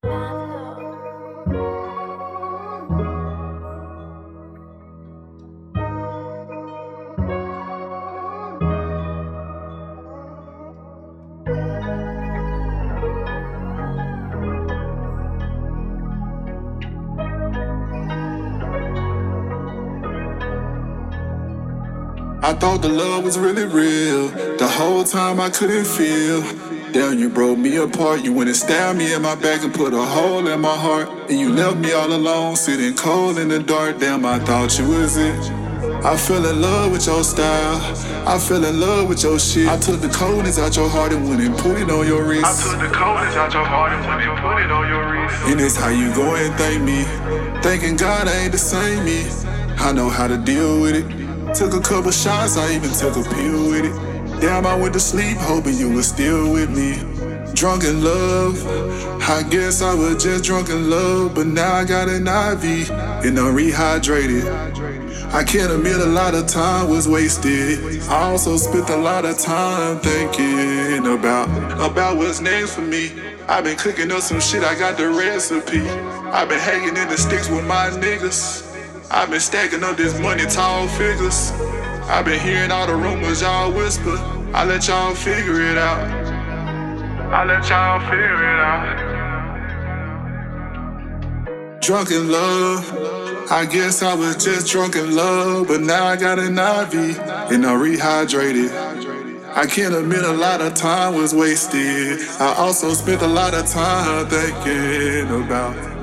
I thought the love was really real. The whole time I couldn't feel. Damn, you broke me apart. You went and stabbed me in my back and put a hole in my heart. And you left me all alone, sitting cold in the dark. Damn, I thought you was it. I fell in love with your style. I fell in love with your shit. I took the coldness out your heart and went and put it on your wrist. I took the coldness out your heart and went and put it on your wrist. And it's how you go and thank me. Thanking God I ain't the same me. I know how to deal with it. Took a couple shots, I even took a pill with it. Damn, I went to sleep hoping you were still with me. Drunk in love, I guess I was just drunk in love. But now I got an IV and I'm rehydrated. I can't admit a lot of time was wasted. I also spent a lot of time thinking about what's next for me. I've been cooking up some shit, I got the recipe. I've been hanging in the sticks with my niggas. I've been stacking up this money, tall figures. I've been hearing all the rumors y'all whisper. I let y'all figure it out. I let y'all figure it out. Drunk in love, I guess I was just drunk in love. But now I got an IV and I'm rehydrated. I can't admit a lot of time was wasted. I also spent a lot of time thinking about